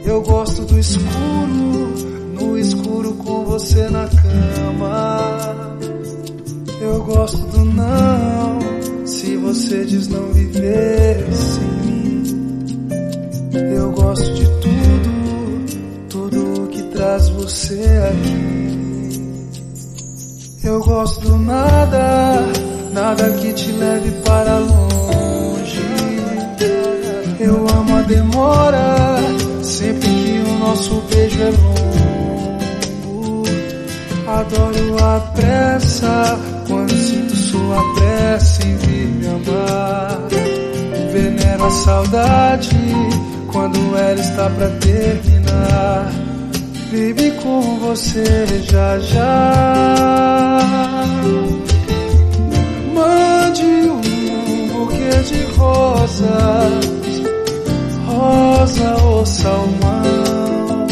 Eu gosto do escuro, no escuro com você na cama. Eu gosto do não, se você diz não viver sem mim. Eu gosto de tudo que traz você aqui. Eu gosto do nada, nada que te leve para longe. Eu amo a demora, sempre que o nosso beijo é longo. Adoro a pressa, quando sinto sua pressa em vir me amar. Venero a saudade, quando ela está pra terminar. Vive com você já já. Mande um buquê de rosas, rosa ou salmão,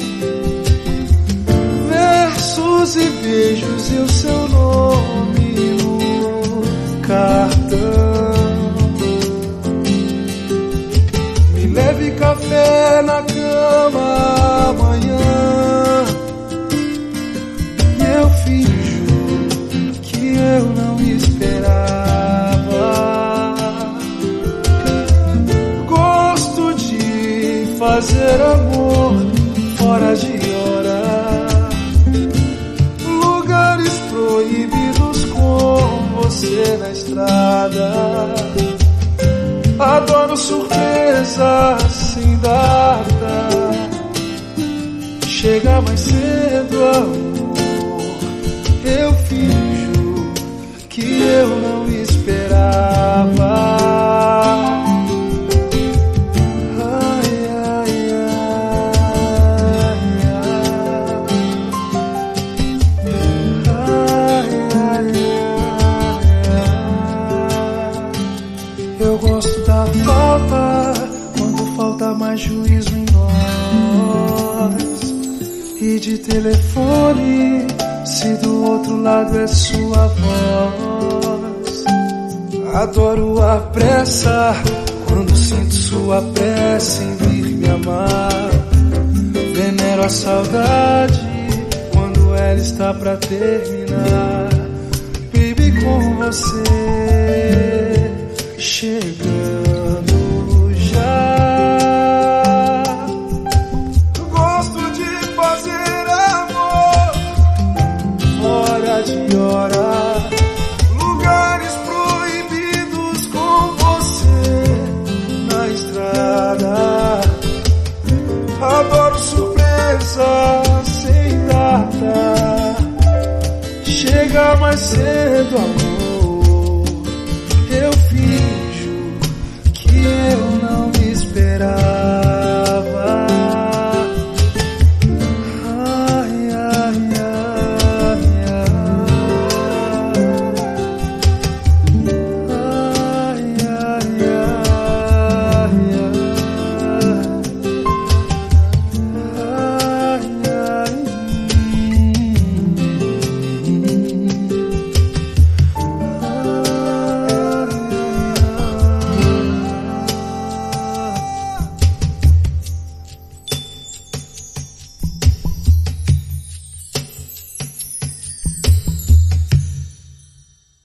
versos e beijos e o seu nome no cartão. Me leve café na cama amanhã, e eu finjo que eu não esperava. Gosto de fazer amor fora de hora, lugares proibidos com você na estrada. Adoro surpresa sem data, chega mais cedo, amor. Eu finjo que eu não esperava. Ai, ai, ai, ai. Eu gosto da falta, quando falta mais juízo em nós. E de telefone, se do outro lado é sua voz. Adoro a pressa, quando sinto sua pressa em vir me amar. Venero a saudade, quando ela está pra terminar. Baby, com você chegando já. Gosto de fazer amor fora de hora, lugares proibidos com você na estrada. Adoro surpresa sem data, chega mais cedo, amor.